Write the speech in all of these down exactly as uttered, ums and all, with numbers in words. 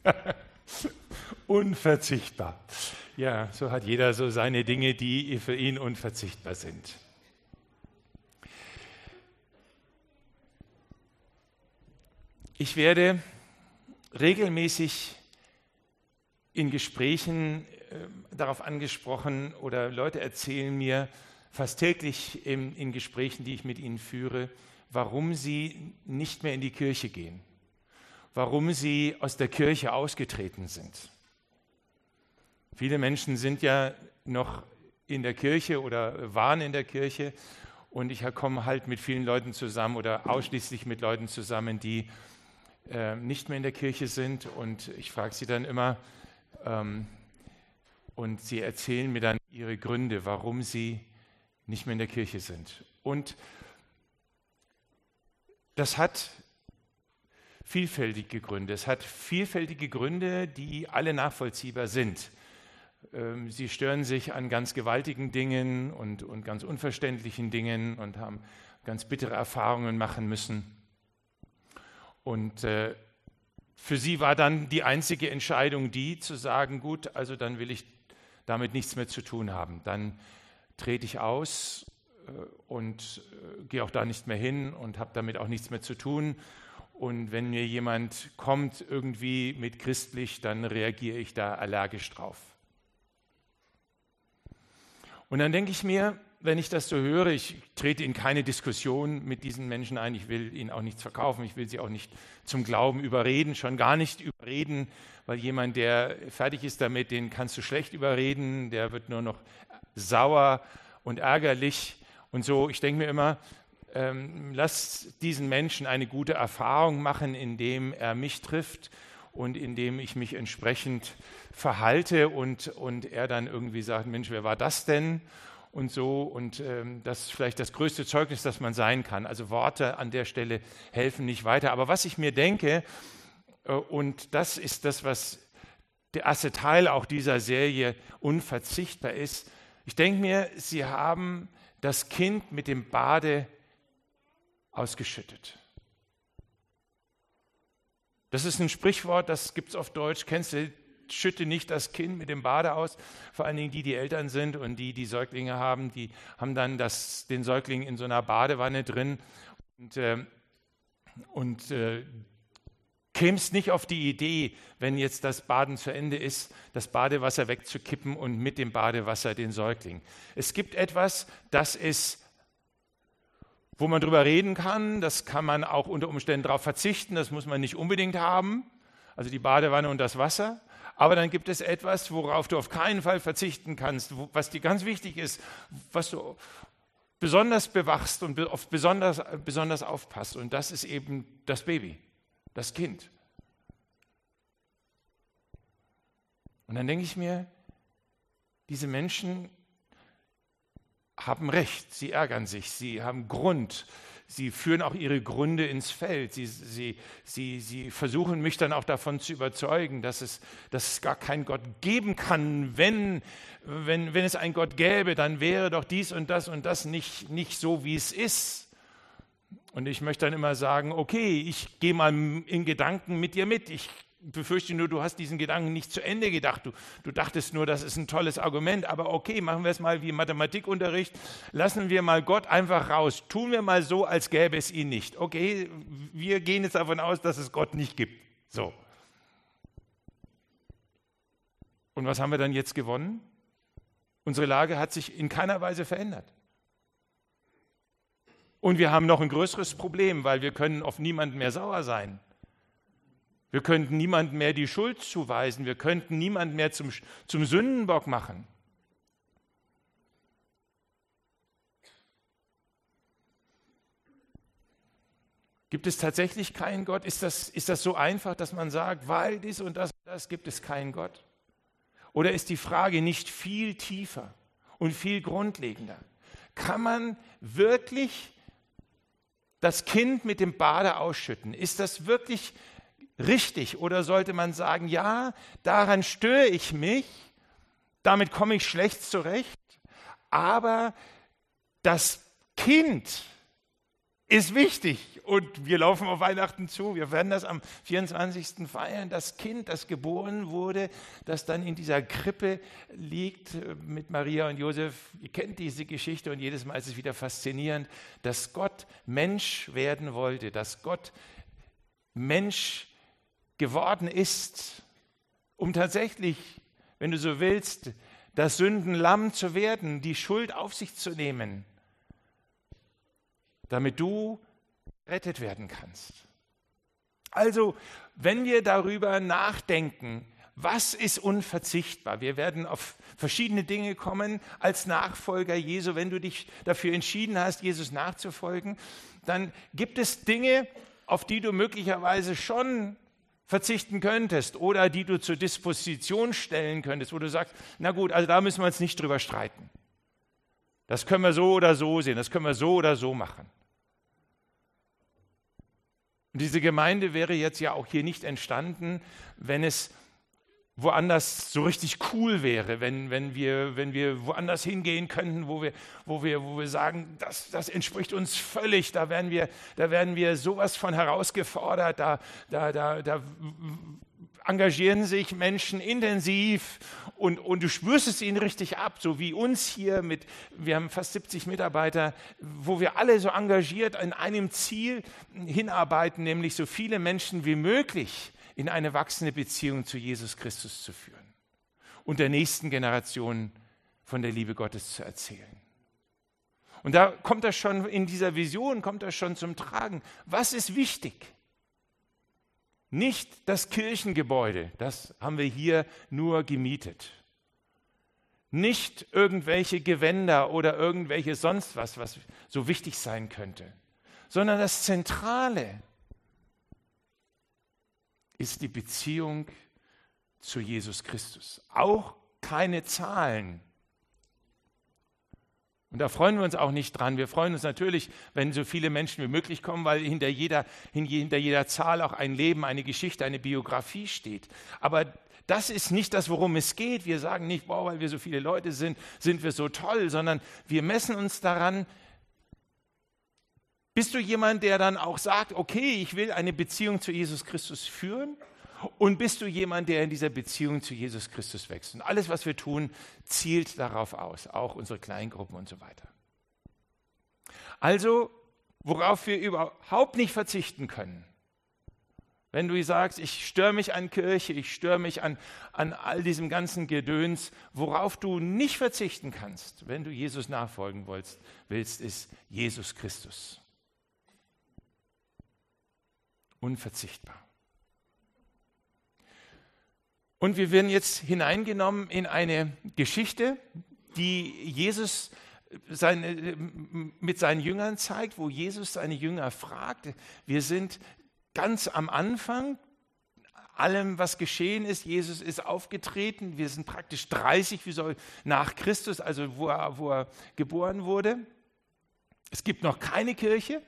Unverzichtbar. Ja, so hat jeder so seine Dinge, die für ihn unverzichtbar sind. Ich werde regelmäßig in Gesprächen äh, darauf angesprochen oder Leute erzählen mir fast täglich in, in Gesprächen, die ich mit ihnen führe, warum sie nicht mehr in die Kirche gehen, warum sie aus der Kirche ausgetreten sind. Viele Menschen sind ja noch in der Kirche oder waren in der Kirche und ich komme halt mit vielen Leuten zusammen oder ausschließlich mit Leuten zusammen, die äh, nicht mehr in der Kirche sind und ich frage sie dann immer ähm, und sie erzählen mir dann ihre Gründe, warum sie nicht mehr in der Kirche sind. Und das hat vielfältige Gründe. Es hat vielfältige Gründe, die alle nachvollziehbar sind. Sie stören sich an ganz gewaltigen Dingen und, und ganz unverständlichen Dingen und haben ganz bittere Erfahrungen machen müssen. Und äh, für sie war dann die einzige Entscheidung die, zu sagen, gut, also dann will ich damit nichts mehr zu tun haben. Dann trete ich aus äh, und äh, gehe auch da nicht mehr hin und habe damit auch nichts mehr zu tun. Und wenn mir jemand kommt irgendwie mit christlich, dann reagiere ich da allergisch drauf. Und dann denke ich mir, wenn ich das so höre, ich trete in keine Diskussion mit diesen Menschen ein, ich will ihnen auch nichts verkaufen, ich will sie auch nicht zum Glauben überreden, schon gar nicht überreden, weil jemand, der fertig ist damit, den kannst du schlecht überreden, der wird nur noch sauer und ärgerlich und so. Ich denke mir immer, ähm, lass diesen Menschen eine gute Erfahrung machen, indem er mich trifft und indem ich mich entsprechend verhalte und, und er dann irgendwie sagt, Mensch, wer war das denn? Und so, und ähm, das ist vielleicht das größte Zeugnis, das man sein kann. Also Worte an der Stelle helfen nicht weiter. Aber was ich mir denke, äh, und das ist das, was der erste Teil auch dieser Serie unverzichtbar ist, ich denke mir, sie haben das Kind mit dem Bade ausgeschüttet. Das ist ein Sprichwort, das gibt es auf Deutsch, kennst du? Schütte nicht das Kind mit dem Bade aus, vor allen Dingen die, die Eltern sind und die, die Säuglinge haben, die haben dann das, den Säugling in so einer Badewanne drin und, äh, und äh, kämst nicht auf die Idee, wenn jetzt das Baden zu Ende ist, das Badewasser wegzukippen und mit dem Badewasser den Säugling. Es gibt etwas, das ist, wo man drüber reden kann, das kann man auch unter Umständen darauf verzichten, das muss man nicht unbedingt haben, also die Badewanne und das Wasser. Aber dann gibt es etwas, worauf du auf keinen Fall verzichten kannst, wo, was dir ganz wichtig ist, was du besonders bewachst und auf besonders, besonders aufpasst. Und das ist eben das Baby, das Kind. Und dann denke ich mir, diese Menschen haben Recht, sie ärgern sich, sie haben Grund. Sie führen auch ihre Gründe ins Feld. Sie, sie, sie, sie versuchen mich dann auch davon zu überzeugen, dass es, dass es gar keinen Gott geben kann. Wenn, wenn, wenn es einen Gott gäbe, dann wäre doch dies und das und das nicht, nicht so, wie es ist. Und ich möchte dann immer sagen, okay, ich gehe mal in Gedanken mit dir mit. Ich befürchte nur, du hast diesen Gedanken nicht zu Ende gedacht. Du, du dachtest nur, das ist ein tolles Argument, aber okay, machen wir es mal wie im Mathematikunterricht. Lassen wir mal Gott einfach raus. Tun wir mal so, als gäbe es ihn nicht. Okay, wir gehen jetzt davon aus, dass es Gott nicht gibt. So. Und was haben wir dann jetzt gewonnen? Unsere Lage hat sich in keiner Weise verändert. Und wir haben noch ein größeres Problem, weil wir können auf niemanden mehr sauer sein. Wir könnten niemandem mehr die Schuld zuweisen. Wir könnten niemanden mehr zum, zum Sündenbock machen. Gibt es tatsächlich keinen Gott? Ist das, ist das so einfach, dass man sagt, weil dies und das und das gibt es keinen Gott? Oder ist die Frage nicht viel tiefer und viel grundlegender? Kann man wirklich das Kind mit dem Bade ausschütten? Ist das wirklich richtig? Oder sollte man sagen, ja, daran störe ich mich, damit komme ich schlecht zurecht, aber das Kind ist wichtig und wir laufen auf Weihnachten zu. Wir werden das am vierundzwanzigsten feiern. Das Kind, das geboren wurde, das dann in dieser Krippe liegt mit Maria und Josef. Ihr kennt diese Geschichte und jedes Mal ist es wieder faszinierend, dass Gott Mensch werden wollte, dass Gott Mensch geworden ist, um tatsächlich, wenn du so willst, das Sündenlamm zu werden, die Schuld auf sich zu nehmen, damit du gerettet werden kannst. Also, wenn wir darüber nachdenken, was ist unverzichtbar? Wir werden auf verschiedene Dinge kommen als Nachfolger Jesu. Wenn du dich dafür entschieden hast, Jesus nachzufolgen, dann gibt es Dinge, auf die du möglicherweise schon verzichten könntest oder die du zur Disposition stellen könntest, wo du sagst, na gut, also da müssen wir uns nicht drüber streiten. Das können wir so oder so sehen, das können wir so oder so machen. Und diese Gemeinde wäre jetzt ja auch hier nicht entstanden, wenn es woanders so richtig cool wäre, wenn, wenn, wir, wenn wir woanders hingehen könnten, wo wir, wo wir, wo wir sagen, das, das entspricht uns völlig, da werden wir, da werden wir sowas von herausgefordert, da, da, da, da engagieren sich Menschen intensiv und, und du spürst es ihnen richtig ab, so wie uns hier mit, wir haben fast siebzig Mitarbeiter, wo wir alle so engagiert an einem Ziel hinarbeiten, nämlich so viele Menschen wie möglich in eine wachsende Beziehung zu Jesus Christus zu führen und der nächsten Generation von der Liebe Gottes zu erzählen. Und da kommt das schon in dieser Vision, kommt das schon zum Tragen. Was ist wichtig? Nicht das Kirchengebäude, das haben wir hier nur gemietet. Nicht irgendwelche Gewänder oder irgendwelche sonst was, was so wichtig sein könnte, sondern das Zentrale ist die Beziehung zu Jesus Christus. Auch keine Zahlen. Und da freuen wir uns auch nicht dran. Wir freuen uns natürlich, wenn so viele Menschen wie möglich kommen, weil hinter jeder, hinter jeder Zahl auch ein Leben, eine Geschichte, eine Biografie steht. Aber das ist nicht das, worum es geht. Wir sagen nicht, wow, weil wir so viele Leute sind, sind wir so toll, sondern wir messen uns daran. Bist du jemand, der dann auch sagt, okay, ich will eine Beziehung zu Jesus Christus führen? Und bist du jemand, der in dieser Beziehung zu Jesus Christus wächst? Und alles, was wir tun, zielt darauf aus, auch unsere Kleingruppen und so weiter. Also, worauf wir überhaupt nicht verzichten können, wenn du sagst, ich störe mich an Kirche, ich störe mich an, an all diesem ganzen Gedöns, worauf du nicht verzichten kannst, wenn du Jesus nachfolgen willst, willst ist Jesus Christus. Unverzichtbar. Und wir werden jetzt hineingenommen in eine Geschichte, die Jesus seine, mit seinen Jüngern zeigt, wo Jesus seine Jünger fragt. Wir sind ganz am Anfang allem, was geschehen ist. Jesus ist aufgetreten. Wir sind praktisch dreißig wie soll, nach Christus, also wo er, wo er geboren wurde. Es gibt noch keine Kirche.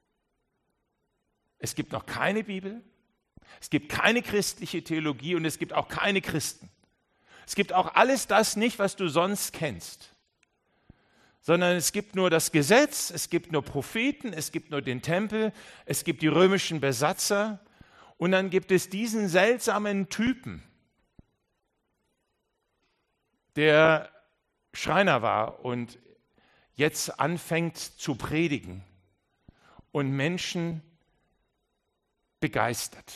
Es gibt noch keine Bibel. Es gibt keine christliche Theologie und es gibt auch keine Christen. Es gibt auch alles das nicht, was du sonst kennst, sondern es gibt nur das Gesetz, es gibt nur Propheten, es gibt nur den Tempel, es gibt die römischen Besatzer und dann gibt es diesen seltsamen Typen, der Schreiner war und jetzt anfängt zu predigen und Menschen begeistert.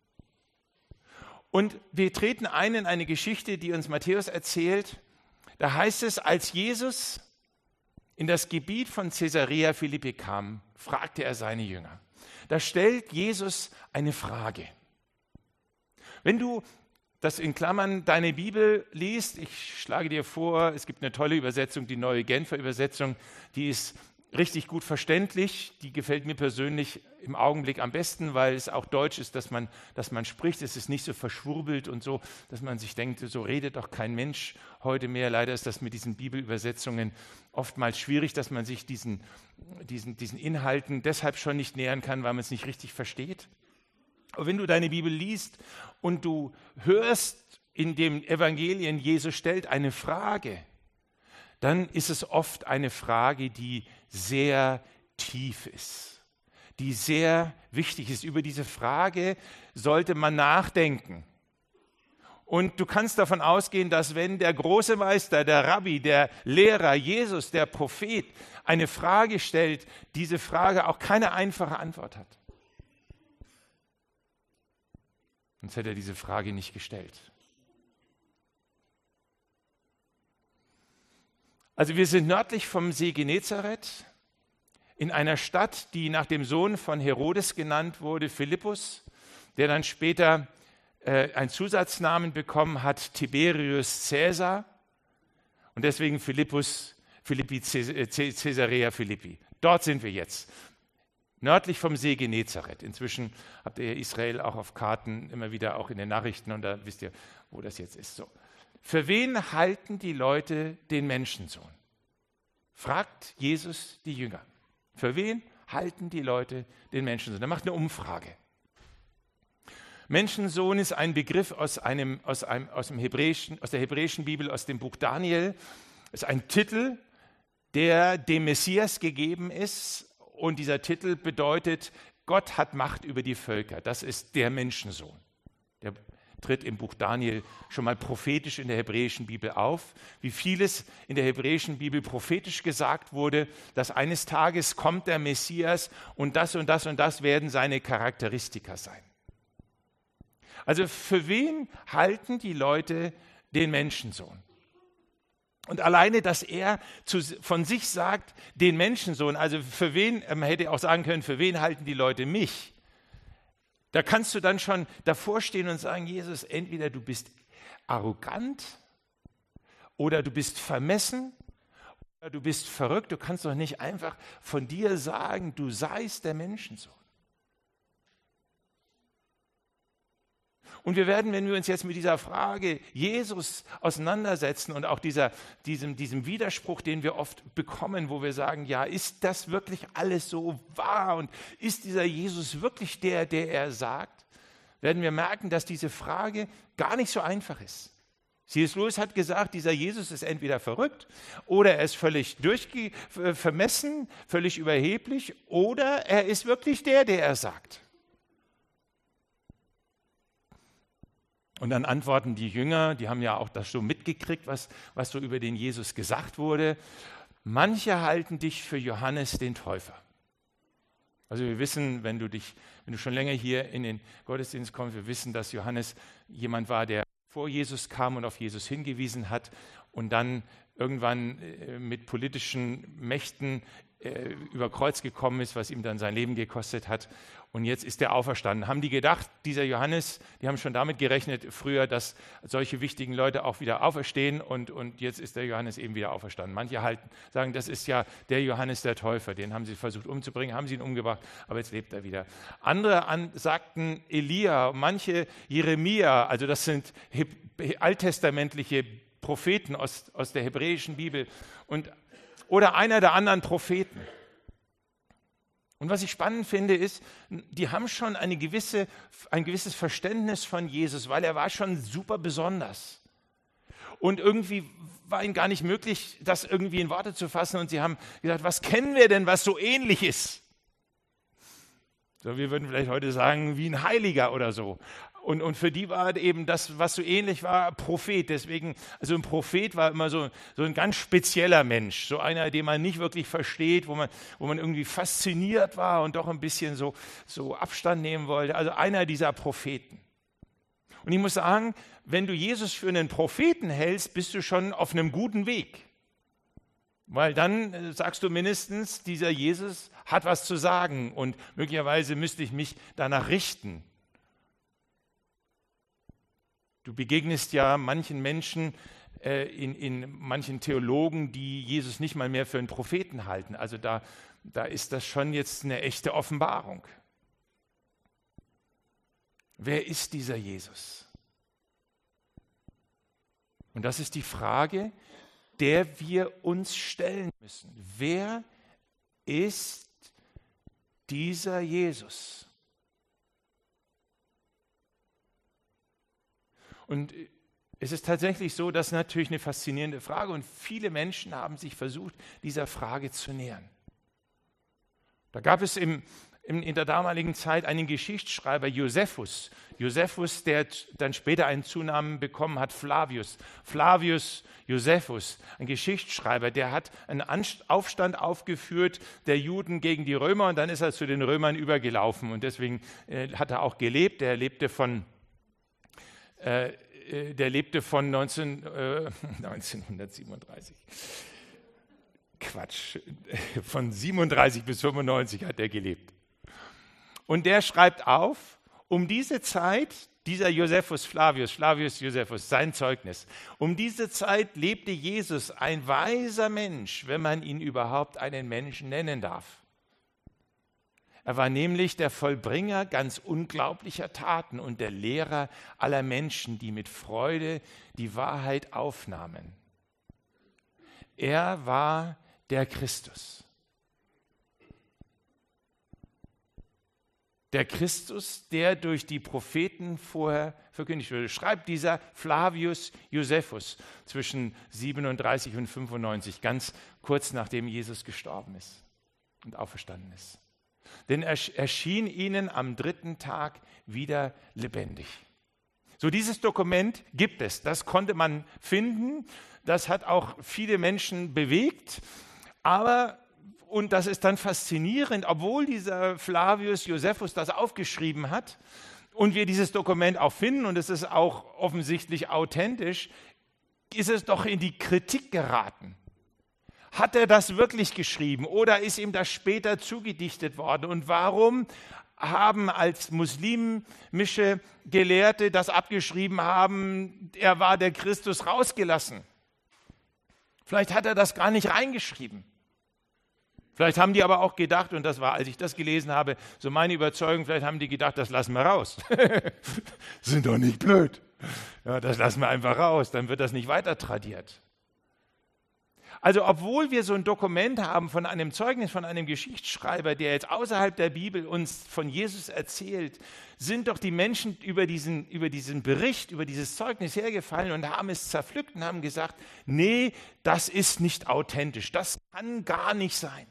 Und wir treten ein in eine Geschichte, die uns Matthäus erzählt. Da heißt es, als Jesus in das Gebiet von Caesarea Philippi kam, fragte er seine Jünger. Da stellt Jesus eine Frage. Wenn du das in Klammern deine Bibel liest, ich schlage dir vor, es gibt eine tolle Übersetzung, die Neue Genfer Übersetzung, die ist richtig gut verständlich, die gefällt mir persönlich im Augenblick am besten, weil es auch Deutsch ist, dass man, dass man spricht. Es ist nicht so verschwurbelt und so, dass man sich denkt, so redet doch kein Mensch heute mehr. Leider ist das mit diesen Bibelübersetzungen oftmals schwierig, dass man sich diesen, diesen, diesen Inhalten deshalb schon nicht nähern kann, weil man es nicht richtig versteht. Aber wenn du deine Bibel liest und du hörst in den Evangelien, Jesus stellt eine Frage, dann ist es oft eine Frage, die sehr tief ist. die sehr wichtig ist. Über diese Frage sollte man nachdenken. Und du kannst davon ausgehen, dass wenn der große Meister, der Rabbi, der Lehrer, Jesus, der Prophet eine Frage stellt, diese Frage auch keine einfache Antwort hat. Sonst hätte er diese Frage nicht gestellt. Also wir sind nördlich vom See Genezareth in einer Stadt, die nach dem Sohn von Herodes genannt wurde, Philippus, der dann später äh, einen Zusatznamen bekommen hat, Tiberius Caesar, und deswegen Philippus, Philippi, Caesarea Philippi. Dort sind wir jetzt, nördlich vom See Genezareth. Inzwischen habt ihr Israel auch auf Karten immer wieder, auch in den Nachrichten, und da wisst ihr, wo das jetzt ist. So. Für wen halten die Leute den Menschensohn? Fragt Jesus die Jünger. Für wen halten die Leute den Menschensohn? Er macht eine Umfrage. Menschensohn ist ein Begriff aus, einem, aus, einem, aus, dem Hebräischen, aus der hebräischen Bibel, aus dem Buch Daniel. Es ist ein Titel, der dem Messias gegeben ist. Und dieser Titel bedeutet, Gott hat Macht über die Völker. Das ist der Menschensohn. Der tritt im Buch Daniel schon mal prophetisch in der hebräischen Bibel auf. Wie vieles in der hebräischen Bibel prophetisch gesagt wurde, dass eines Tages kommt der Messias und das und das und das werden seine Charakteristika sein. Also für wen halten die Leute den Menschensohn? Und alleine, dass er zu, von sich sagt, den Menschensohn, also für wen, man hätte auch sagen können, für wen halten die Leute mich? Da kannst du dann schon davor stehen und sagen, Jesus, entweder du bist arrogant oder du bist vermessen oder du bist verrückt. Du kannst doch nicht einfach von dir sagen, du seist der Menschensohn. Und wir werden, wenn wir uns jetzt mit dieser Frage Jesus auseinandersetzen und auch dieser, diesem, diesem Widerspruch, den wir oft bekommen, wo wir sagen, ja, ist das wirklich alles so wahr und ist dieser Jesus wirklich der, der er sagt, werden wir merken, dass diese Frage gar nicht so einfach ist. C S Lewis hat gesagt, dieser Jesus ist entweder verrückt oder er ist völlig durchge- vermessen, völlig überheblich oder er ist wirklich der, der er sagt. Und dann antworten die Jünger, die haben ja auch das so mitgekriegt, was, was so über den Jesus gesagt wurde. Manche halten dich für Johannes den Täufer. Also wir wissen, wenn du dich, wenn du schon länger hier in den Gottesdienst kommst, wir wissen, dass Johannes jemand war, der vor Jesus kam und auf Jesus hingewiesen hat und dann irgendwann äh, mit politischen Mächten äh, über Kreuz gekommen ist, was ihm dann sein Leben gekostet hat. Und jetzt ist er auferstanden. Haben die gedacht, dieser Johannes, die haben schon damit gerechnet früher, dass solche wichtigen Leute auch wieder auferstehen und, und jetzt ist der Johannes eben wieder auferstanden. Manche halten, sagen, das ist ja der Johannes der Täufer, den haben sie versucht umzubringen, haben sie ihn umgebracht, aber jetzt lebt er wieder. Andere an, sagten Elia, manche Jeremia, also das sind He- alttestamentliche Propheten aus, aus der hebräischen Bibel und, oder einer der anderen Propheten. Und was ich spannend finde, ist, die haben schon eine gewisse, ein gewisses Verständnis von Jesus, weil er war schon super besonders. Und irgendwie war ihnen gar nicht möglich, das irgendwie in Worte zu fassen. Und sie haben gesagt, was kennen wir denn, was so ähnlich ist? So, wir würden vielleicht heute sagen, wie ein Heiliger oder so. Und, und für die war eben das, was so ähnlich war, Prophet. Deswegen, also ein Prophet war immer so, so ein ganz spezieller Mensch. So einer, den man nicht wirklich versteht, wo man, wo man irgendwie fasziniert war und doch ein bisschen so, so Abstand nehmen wollte. Also einer dieser Propheten. Und ich muss sagen, wenn du Jesus für einen Propheten hältst, bist du schon auf einem guten Weg. Weil dann sagst du mindestens, dieser Jesus hat was zu sagen und möglicherweise müsste ich mich danach richten. Du begegnest ja manchen Menschen, äh, in, in manchen Theologen, die Jesus nicht mal mehr für einen Propheten halten. Also da, da ist das schon jetzt eine echte Offenbarung. Wer ist dieser Jesus? Und das ist die Frage, der wir uns stellen müssen. Wer ist dieser Jesus? Und es ist tatsächlich so, das ist natürlich eine faszinierende Frage und viele Menschen haben sich versucht, dieser Frage zu nähern. Da gab es im, in, in der damaligen Zeit einen Geschichtsschreiber, Josephus. Josephus, der dann später einen Zunamen bekommen hat, Flavius. Flavius Josephus, ein Geschichtsschreiber, der hat einen Aufstand aufgeführt der Juden gegen die Römer und dann ist er zu den Römern übergelaufen und deswegen äh, hat er auch gelebt. Er lebte von, äh, der lebte von neunzehn, äh, neunzehnhundertsiebenunddreißig. Quatsch, von siebenunddreißig bis fünfundneunzig hat er gelebt. Und der schreibt auf, um diese Zeit, dieser Josephus Flavius, Flavius Josephus, sein Zeugnis, um diese Zeit lebte Jesus, ein weiser Mensch, wenn man ihn überhaupt einen Menschen nennen darf. Er war nämlich der Vollbringer ganz unglaublicher Taten und der Lehrer aller Menschen, die mit Freude die Wahrheit aufnahmen. Er war der Christus. Der Christus, der durch die Propheten vorher verkündigt wurde, schreibt dieser Flavius Josephus zwischen siebenunddreißig und fünfundneunzig, ganz kurz nachdem Jesus gestorben ist und auferstanden ist. Denn er erschien ihnen am dritten Tag wieder lebendig. So, dieses Dokument gibt es, das konnte man finden, das hat auch viele Menschen bewegt, aber und das ist dann faszinierend, obwohl dieser Flavius Josephus das aufgeschrieben hat und wir dieses Dokument auch finden und es ist auch offensichtlich authentisch, ist es doch in die Kritik geraten. Hat er das wirklich geschrieben oder ist ihm das später zugedichtet worden? Und warum haben als muslimische Gelehrte das abgeschrieben haben, er war der Christus, rausgelassen? Vielleicht hat er das gar nicht reingeschrieben. Vielleicht haben die aber auch gedacht, und das war, als ich das gelesen habe, so meine Überzeugung, vielleicht haben die gedacht, das lassen wir raus. Sind doch nicht blöd. Ja, das lassen wir einfach raus, dann wird das nicht weiter tradiert. Also obwohl wir so ein Dokument haben von einem Zeugnis, von einem Geschichtsschreiber, der jetzt außerhalb der Bibel uns von Jesus erzählt, sind doch die Menschen über diesen, über diesen Bericht, über dieses Zeugnis hergefallen und haben es zerpflückt und haben gesagt, nee, das ist nicht authentisch, das kann gar nicht sein.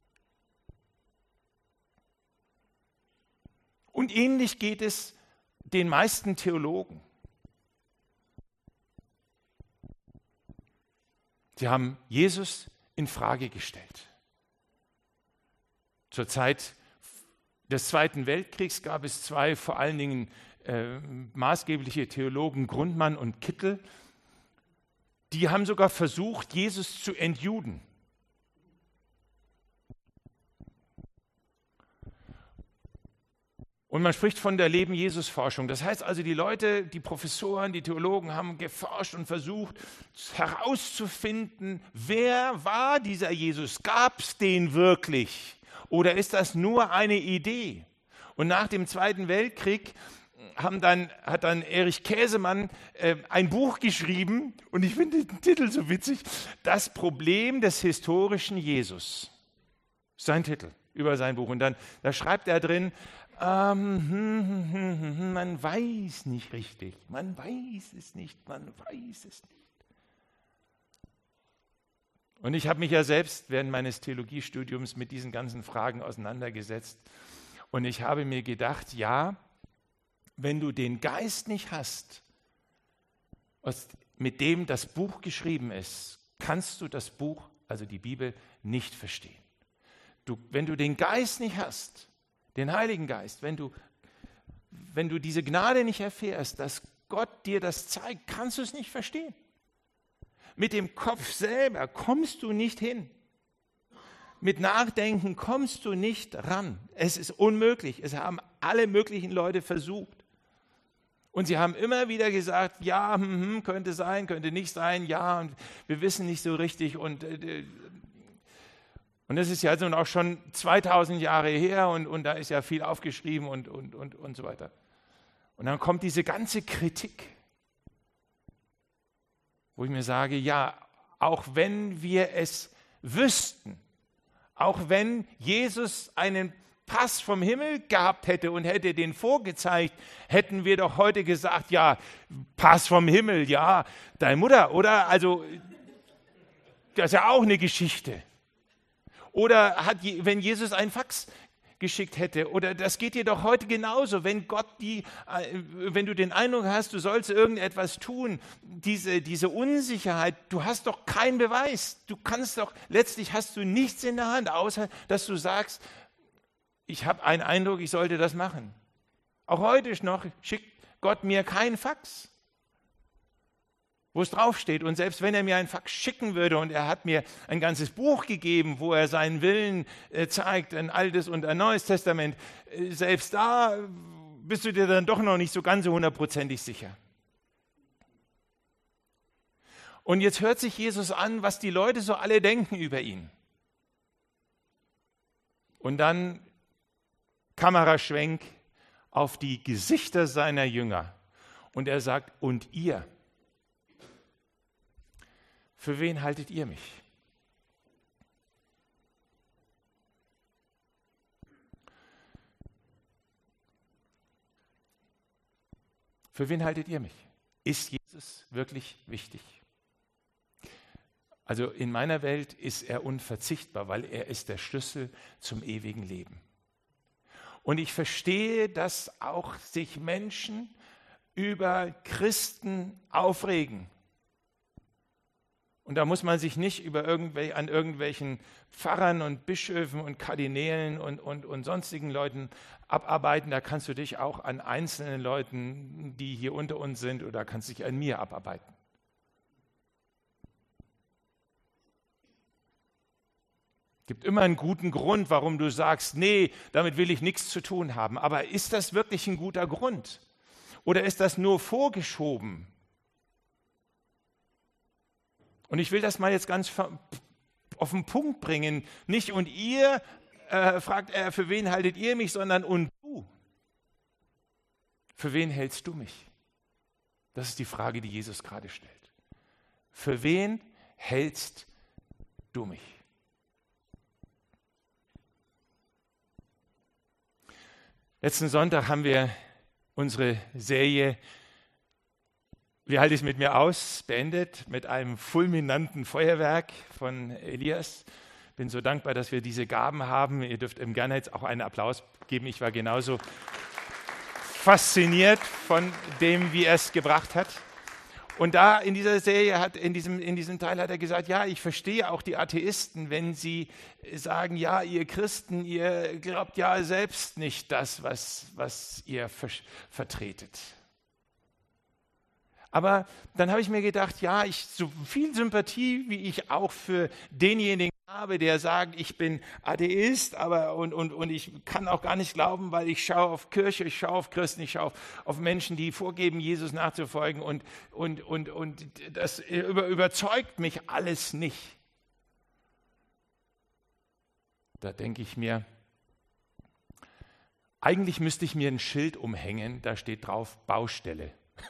Und ähnlich geht es den meisten Theologen. Sie haben Jesus in Frage gestellt. Zur Zeit des Zweiten Weltkriegs gab es zwei vor allen Dingen äh, maßgebliche Theologen, Grundmann und Kittel, die haben sogar versucht, Jesus zu entjuden. Und man spricht von der Leben-Jesus-Forschung. Das heißt also, die Leute, die Professoren, die Theologen haben geforscht und versucht herauszufinden, wer war dieser Jesus? Gab es den wirklich? Oder ist das nur eine Idee? Und nach dem Zweiten Weltkrieg haben dann, hat dann Erich Käsemann äh, ein Buch geschrieben, und ich finde den Titel so witzig, Das Problem des historischen Jesus. Sein Titel über sein Buch. Und dann da schreibt er drin, Ähm, hm, hm, hm, hm, man weiß nicht richtig, man weiß es nicht, man weiß es nicht. Und ich habe mich ja selbst während meines Theologiestudiums mit diesen ganzen Fragen auseinandergesetzt und ich habe mir gedacht, ja, wenn du den Geist nicht hast, aus, mit dem das Buch geschrieben ist, kannst du das Buch, also die Bibel, nicht verstehen. Du, wenn du den Geist nicht hast, den Heiligen Geist, wenn du, wenn du diese Gnade nicht erfährst, dass Gott dir das zeigt, kannst du es nicht verstehen. Mit dem Kopf selber kommst du nicht hin. Mit Nachdenken kommst du nicht ran. Es ist unmöglich. Es haben alle möglichen Leute versucht. Und sie haben immer wieder gesagt, ja, hm, hm, könnte sein, könnte nicht sein, ja, und wir wissen nicht so richtig und äh, Und das ist ja nun auch schon zweitausend Jahre her und, und da ist ja viel aufgeschrieben und, und, und, und so weiter. Und dann kommt diese ganze Kritik, wo ich mir sage, ja, auch wenn wir es wüssten, auch wenn Jesus einen Pass vom Himmel gehabt hätte und hätte den vorgezeigt, hätten wir doch heute gesagt, ja, Pass vom Himmel, ja, deine Mutter, oder? Also, das ist ja auch eine Geschichte. Oder hat, wenn Jesus ein Fax geschickt hätte. Oder das geht dir doch heute genauso, wenn Gott die, wenn du den Eindruck hast, du sollst irgendetwas tun, diese, diese Unsicherheit, du hast doch keinen Beweis. Du kannst doch, letztlich hast du nichts in der Hand, außer dass du sagst, ich habe einen Eindruck, ich sollte das machen. Auch heute noch schickt Gott mir keinen Fax, wo es draufsteht. Und selbst wenn er mir einen Fax schicken würde und er hat mir ein ganzes Buch gegeben, wo er seinen Willen äh, zeigt, ein Altes und ein Neues Testament, äh, selbst da bist du dir dann doch noch nicht so ganz so hundertprozentig sicher. Und jetzt hört sich Jesus an, was die Leute so alle denken über ihn. Und dann Kameraschwenk auf die Gesichter seiner Jünger. Und er sagt, und ihr? Für wen haltet ihr mich? Für wen haltet ihr mich? Ist Jesus wirklich wichtig? Also in meiner Welt ist er unverzichtbar, weil er ist der Schlüssel zum ewigen Leben. Und ich verstehe, dass auch sich Menschen über Christen aufregen. Und da muss man sich nicht über irgendwelche, an irgendwelchen Pfarrern und Bischöfen und Kardinälen und, und, und sonstigen Leuten abarbeiten. Da kannst du dich auch an einzelnen Leuten, die hier unter uns sind, oder kannst dich an mir abarbeiten. Es gibt immer einen guten Grund, warum du sagst, nee, damit will ich nichts zu tun haben. Aber ist das wirklich ein guter Grund? Oder ist das nur vorgeschoben? Und ich will das mal jetzt ganz auf den Punkt bringen. Nicht und ihr, äh, fragt er, für wen haltet ihr mich, sondern und du. Für wen hältst du mich? Das ist die Frage, die Jesus gerade stellt. Für wen hältst du mich? Letzten Sonntag haben wir unsere Serie Wie halte ich es mit mir aus? Beendet mit einem fulminanten Feuerwerk von Elias. Bin so dankbar, dass wir diese Gaben haben. Ihr dürft ihm gerne jetzt auch einen Applaus geben. Ich war genauso fasziniert von dem, wie er es gebracht hat. Und da in dieser Serie, hat, in, diesem, in diesem Teil hat er gesagt, ja, ich verstehe auch die Atheisten, wenn sie sagen, ja, ihr Christen, ihr glaubt ja selbst nicht das, was, was ihr ver- vertretet. Aber dann habe ich mir gedacht, ja, ich, so viel Sympathie, wie ich auch für denjenigen habe, der sagt, ich bin Atheist, aber und, und, und ich kann auch gar nicht glauben, weil ich schaue auf Kirche, ich schaue auf Christen, ich schaue auf, auf Menschen, die vorgeben, Jesus nachzufolgen, und, und, und, und das über, überzeugt mich alles nicht. Da denke ich mir, eigentlich müsste ich mir ein Schild umhängen, da steht drauf Baustelle.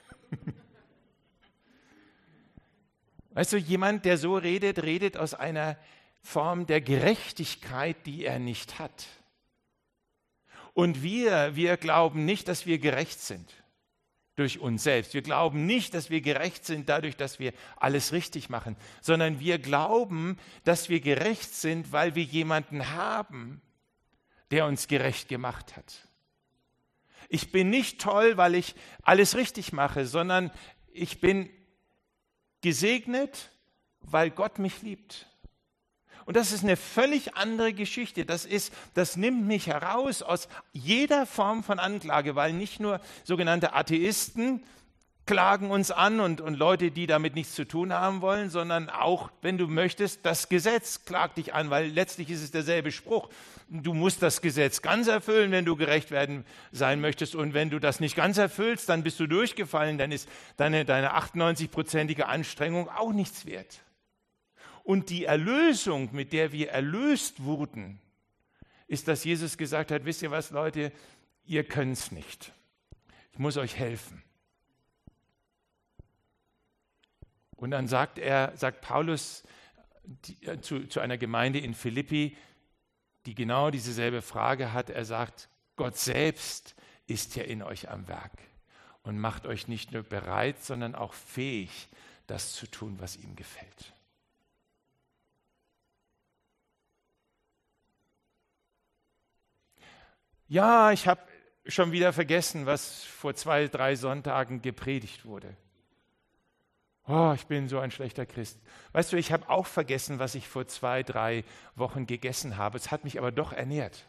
Weißt du, jemand, der so redet, redet aus einer Form der Gerechtigkeit, die er nicht hat. Und wir, wir glauben nicht, dass wir gerecht sind durch uns selbst. Wir glauben nicht, dass wir gerecht sind dadurch, dass wir alles richtig machen, sondern wir glauben, dass wir gerecht sind, weil wir jemanden haben, der uns gerecht gemacht hat. Ich bin nicht toll, weil ich alles richtig mache, sondern ich bin gesegnet, weil Gott mich liebt. Und das ist eine völlig andere Geschichte. Das ist, das nimmt mich heraus aus jeder Form von Anklage, weil nicht nur sogenannte Atheisten klagen uns an und, und Leute, die damit nichts zu tun haben wollen, sondern auch, wenn du möchtest, das Gesetz klagt dich an, weil letztlich ist es derselbe Spruch. Du musst das Gesetz ganz erfüllen, wenn du gerecht werden sein möchtest, und wenn du das nicht ganz erfüllst, dann bist du durchgefallen, dann ist deine, deine achtundneunzig-prozentige Anstrengung auch nichts wert. Und die Erlösung, mit der wir erlöst wurden, ist, dass Jesus gesagt hat, wisst ihr was, Leute, ihr könnt es nicht. Ich muss euch helfen. Und dann sagt er, sagt Paulus die, äh, zu, zu einer Gemeinde in Philippi, die genau dieselbe Frage hat. Er sagt, Gott selbst ist ja in euch am Werk und macht euch nicht nur bereit, sondern auch fähig, das zu tun, was ihm gefällt. Ja, ich habe schon wieder vergessen, was vor zwei, drei Sonntagen gepredigt wurde. Oh, ich bin so ein schlechter Christ. Weißt du, ich habe auch vergessen, was ich vor zwei, drei Wochen gegessen habe. Es hat mich aber doch ernährt.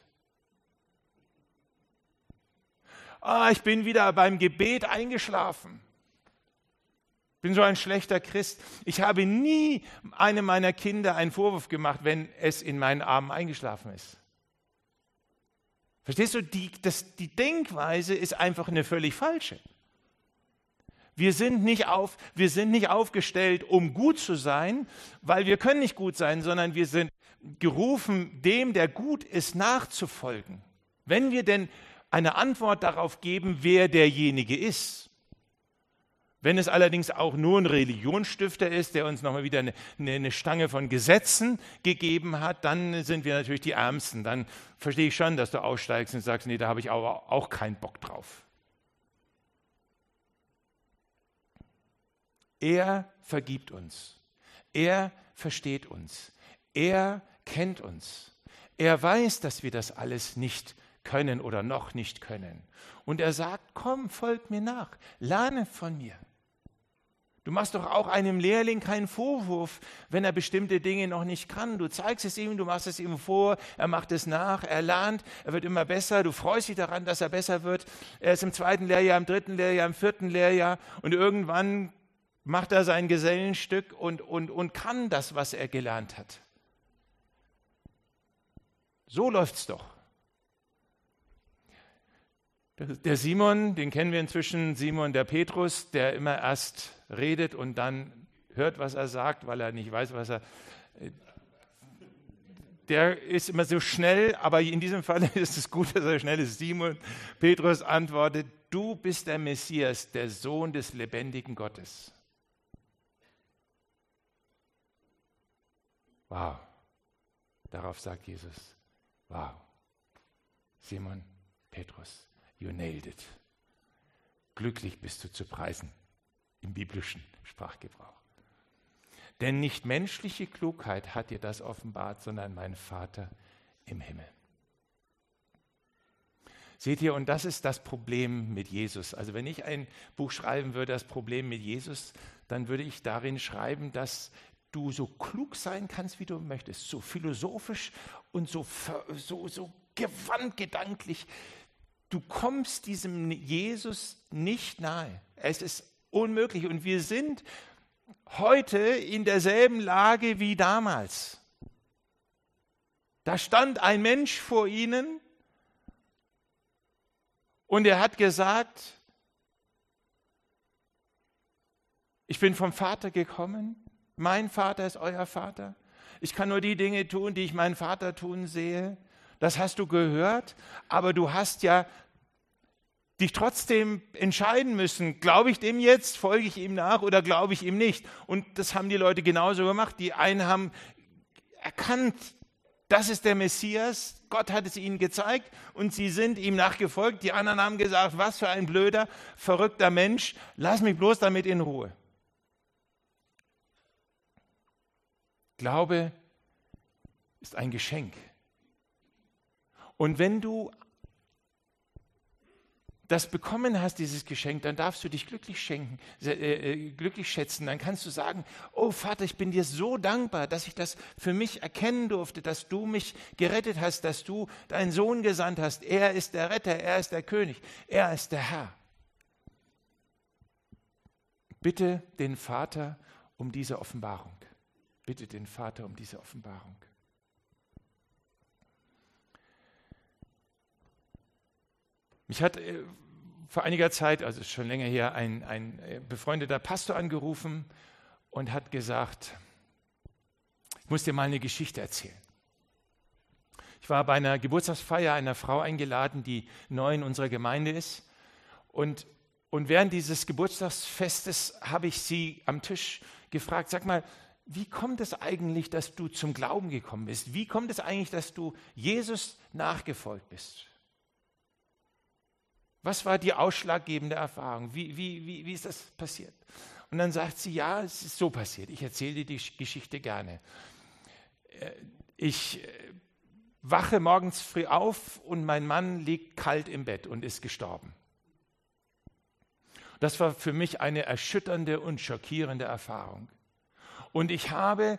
Ah, ich bin wieder beim Gebet eingeschlafen. Bin so ein schlechter Christ. Ich habe nie einem meiner Kinder einen Vorwurf gemacht, wenn es in meinen Armen eingeschlafen ist. Verstehst du? Die, das, die Denkweise ist einfach eine völlig falsche. Wir sind nicht auf, wir sind nicht aufgestellt, um gut zu sein, weil wir können nicht gut sein, sondern wir sind gerufen, dem, der gut ist, nachzufolgen. Wenn wir denn eine Antwort darauf geben, wer derjenige ist. Wenn es allerdings auch nur ein Religionsstifter ist, der uns nochmal wieder eine, eine Stange von Gesetzen gegeben hat, dann sind wir natürlich die Ärmsten. Dann verstehe ich schon, dass du aussteigst und sagst, nee, da habe ich auch, auch keinen Bock drauf. Er vergibt uns. Er versteht uns. Er kennt uns. Er weiß, dass wir das alles nicht können oder noch nicht können. Und er sagt, komm, folg mir nach, lerne von mir. Du machst doch auch einem Lehrling keinen Vorwurf, wenn er bestimmte Dinge noch nicht kann. Du zeigst es ihm, du machst es ihm vor, er macht es nach, er lernt, er wird immer besser, du freust dich daran, dass er besser wird. Er ist im zweiten Lehrjahr, im dritten Lehrjahr, im vierten Lehrjahr und irgendwann macht er sein Gesellenstück und, und, und kann das, was er gelernt hat. So läuft's doch. Der Simon, den kennen wir inzwischen, Simon der Petrus, der immer erst redet und dann hört, was er sagt, weil er nicht weiß, was er... Der ist immer so schnell, aber in diesem Fall ist es gut, dass er schnell ist. Simon Petrus antwortet, du bist der Messias, der Sohn des lebendigen Gottes. Wow. Darauf sagt Jesus, wow. Simon Petrus, you nailed it. Glücklich bist du zu preisen im biblischen Sprachgebrauch. Denn nicht menschliche Klugheit hat dir das offenbart, sondern mein Vater im Himmel. Seht ihr, und das ist das Problem mit Jesus. Also wenn ich ein Buch schreiben würde, das Problem mit Jesus, dann würde ich darin schreiben, dass du so klug sein kannst, wie du möchtest, so philosophisch und so, so, so gewandt gedanklich. Du kommst diesem Jesus nicht nahe. Es ist unmöglich und wir sind heute in derselben Lage wie damals. Da stand ein Mensch vor ihnen und er hat gesagt, ich bin vom Vater gekommen, mein Vater ist euer Vater. Ich kann nur die Dinge tun, die ich meinen Vater tun sehe. Das hast du gehört, aber du hast ja dich trotzdem entscheiden müssen, glaube ich dem jetzt, folge ich ihm nach oder glaube ich ihm nicht. Und das haben die Leute genauso gemacht. Die einen haben erkannt, das ist der Messias, Gott hat es ihnen gezeigt und sie sind ihm nachgefolgt. Die anderen haben gesagt, was für ein blöder, verrückter Mensch, lass mich bloß damit in Ruhe. Glaube ist ein Geschenk. Und wenn du das bekommen hast, dieses Geschenk, dann darfst du dich glücklich schenken, äh, glücklich schätzen. Dann kannst du sagen, oh Vater, ich bin dir so dankbar, dass ich das für mich erkennen durfte, dass du mich gerettet hast, dass du deinen Sohn gesandt hast. Er ist der Retter, er ist der König, er ist der Herr. Bitte den Vater um diese Offenbarung. Bitte den Vater um diese Offenbarung. Mich hat äh, vor einiger Zeit, also schon länger her, ein, ein befreundeter Pastor angerufen und hat gesagt, ich muss dir mal eine Geschichte erzählen. Ich war bei einer Geburtstagsfeier einer Frau eingeladen, die neu in unserer Gemeinde ist. Und, und während dieses Geburtstagsfestes habe ich sie am Tisch gefragt, sag mal, wie kommt es eigentlich, dass du zum Glauben gekommen bist? Wie kommt es eigentlich, dass du Jesus nachgefolgt bist? Was war die ausschlaggebende Erfahrung? Wie, wie, wie, wie ist das passiert? Und dann sagt sie, ja, es ist so passiert. Ich erzähle dir die Geschichte gerne. Ich wache morgens früh auf und mein Mann liegt kalt im Bett und ist gestorben. Das war für mich eine erschütternde und schockierende Erfahrung. Und ich habe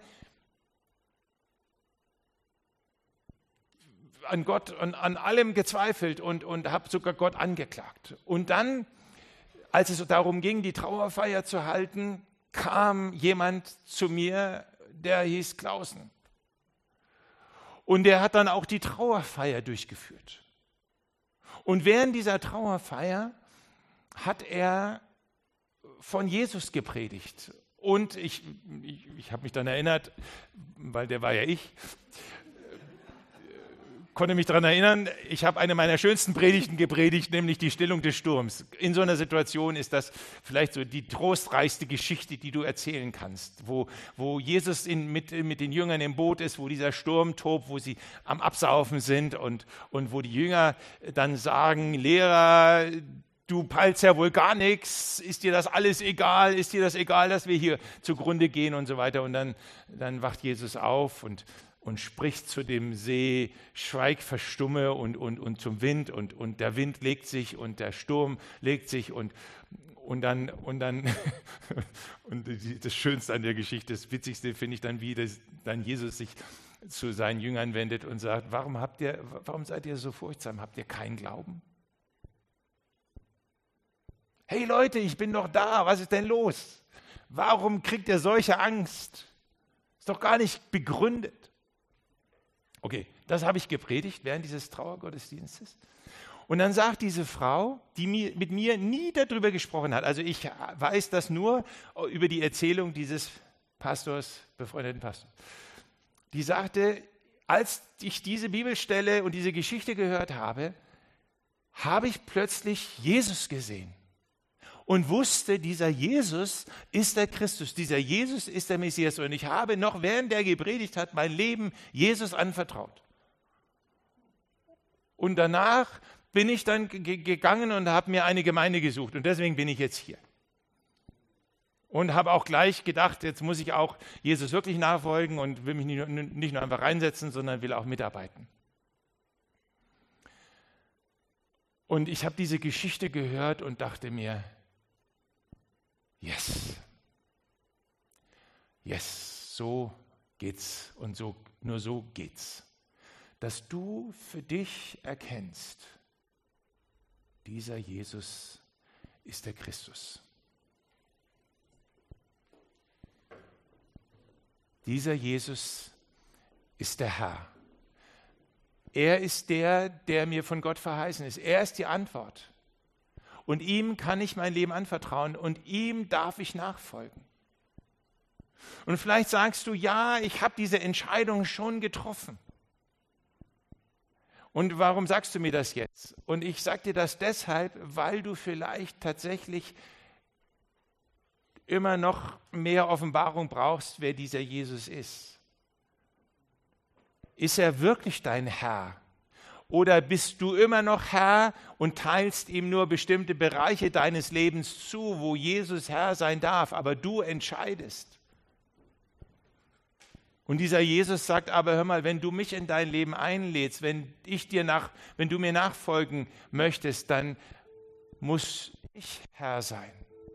an Gott und an allem gezweifelt und, und habe sogar Gott angeklagt. Und dann, als es darum ging, die Trauerfeier zu halten, kam jemand zu mir, der hieß Klausen. Und der hat dann auch die Trauerfeier durchgeführt. Und während dieser Trauerfeier hat er von Jesus gepredigt. Und ich, ich, ich habe mich dann erinnert, weil der war ja ich, konnte mich daran erinnern, ich habe eine meiner schönsten Predigten gepredigt, nämlich die Stillung des Sturms. In so einer Situation ist das vielleicht so die trostreichste Geschichte, die du erzählen kannst, wo, wo Jesus in, mit, mit den Jüngern im Boot ist, wo dieser Sturm tobt, wo sie am Absaufen sind und, und wo die Jünger dann sagen, Lehrer, du peilst ja wohl gar nichts, ist dir das alles egal, ist dir das egal, dass wir hier zugrunde gehen und so weiter. Und dann, dann wacht Jesus auf und und spricht zu dem See, schweig, verstumme und, und, und zum Wind und, und der Wind legt sich und der Sturm legt sich und, und dann, und dann und das Schönste an der Geschichte, das Witzigste finde ich dann, wie das, dann Jesus sich zu seinen Jüngern wendet und sagt, warum, habt ihr, warum seid ihr so furchtsam, habt ihr keinen Glauben? Hey Leute, ich bin doch da, was ist denn los? Warum kriegt ihr solche Angst? Ist doch gar nicht begründet. Okay, das habe ich gepredigt während dieses Trauergottesdienstes. Und dann sagt diese Frau, die mir, mit mir nie darüber gesprochen hat, also ich weiß das nur über die Erzählung dieses Pastors, befreundeten Pastors, die sagte, als ich diese Bibelstelle und diese Geschichte gehört habe, habe ich plötzlich Jesus gesehen und wusste, dieser Jesus ist der Christus, dieser Jesus ist der Messias. Und ich habe noch, während er gepredigt hat, mein Leben Jesus anvertraut. Und danach bin ich dann g- gegangen und habe mir eine Gemeinde gesucht. Und deswegen bin ich jetzt hier. Und habe auch gleich gedacht, jetzt muss ich auch Jesus wirklich nachfolgen und will mich nicht nur, nicht nur einfach reinsetzen, sondern will auch mitarbeiten. Und ich habe diese Geschichte gehört und dachte mir, yes, yes, so geht's und so, nur so geht's. Dass du für dich erkennst, dieser Jesus ist der Christus. Dieser Jesus ist der Herr. Er ist der, der mir von Gott verheißen ist. Er ist die Antwort. Und ihm kann ich mein Leben anvertrauen und ihm darf ich nachfolgen. Und vielleicht sagst du, ja, ich habe diese Entscheidung schon getroffen. Und warum sagst du mir das jetzt? Und ich sage dir das deshalb, weil du vielleicht tatsächlich immer noch mehr Offenbarung brauchst, wer dieser Jesus ist. Ist er wirklich dein Herr? Oder bist du immer noch Herr und teilst ihm nur bestimmte Bereiche deines Lebens zu, wo Jesus Herr sein darf, aber du entscheidest? Und dieser Jesus sagt aber, hör mal, wenn du mich in dein Leben einlädst, wenn ich dir nach, wenn du mir nachfolgen möchtest, dann muss ich Herr sein.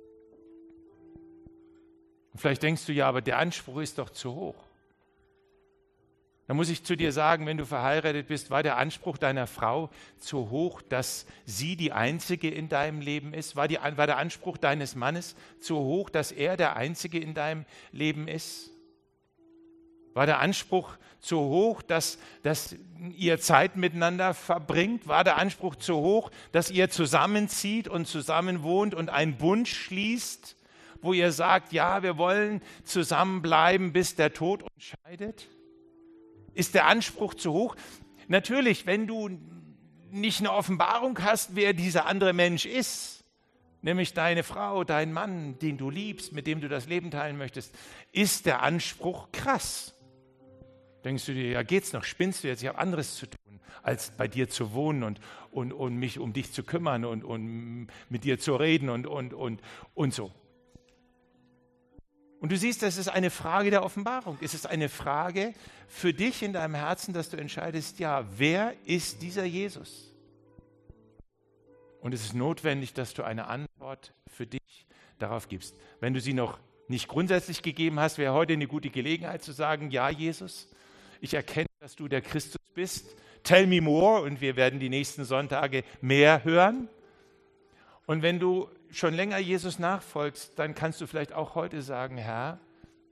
Und vielleicht denkst du, ja, aber der Anspruch ist doch zu hoch. Da muss ich zu dir sagen, wenn du verheiratet bist, war der Anspruch deiner Frau zu hoch, dass sie die Einzige in deinem Leben ist? War, die, war der Anspruch deines Mannes zu hoch, dass er der Einzige in deinem Leben ist? War der Anspruch zu hoch, dass, dass ihr Zeit miteinander verbringt? War der Anspruch zu hoch, dass ihr zusammenzieht und zusammen wohnt und einen Bund schließt, wo ihr sagt, ja, wir wollen zusammenbleiben, bis der Tod uns scheidet? Ist der Anspruch zu hoch? Natürlich, wenn du nicht eine Offenbarung hast, wer dieser andere Mensch ist, nämlich deine Frau, dein Mann, den du liebst, mit dem du das Leben teilen möchtest, ist der Anspruch krass. Denkst du dir, ja geht's noch, spinnst du jetzt, ich habe anderes zu tun, als bei dir zu wohnen und, und, und mich um dich zu kümmern und, und mit dir zu reden und, und, und, und so. Und du siehst, das ist eine Frage der Offenbarung. Es ist eine Frage für dich in deinem Herzen, dass du entscheidest, ja, wer ist dieser Jesus? Und es ist notwendig, dass du eine Antwort für dich darauf gibst. Wenn du sie noch nicht grundsätzlich gegeben hast, wäre heute eine gute Gelegenheit zu sagen, ja, Jesus, ich erkenne, dass du der Christus bist. Tell me more, und wir werden die nächsten Sonntage mehr hören. Und wenn du schon länger Jesus nachfolgst, dann kannst du vielleicht auch heute sagen, Herr,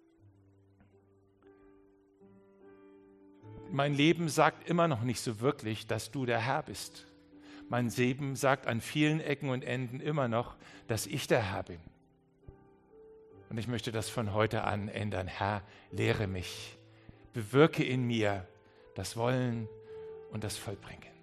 mein Leben sagt immer noch nicht so wirklich, dass du der Herr bist. Mein Leben sagt an vielen Ecken und Enden immer noch, dass ich der Herr bin. Und ich möchte das von heute an ändern. Herr, lehre mich, bewirke in mir das Wollen und das Vollbringen.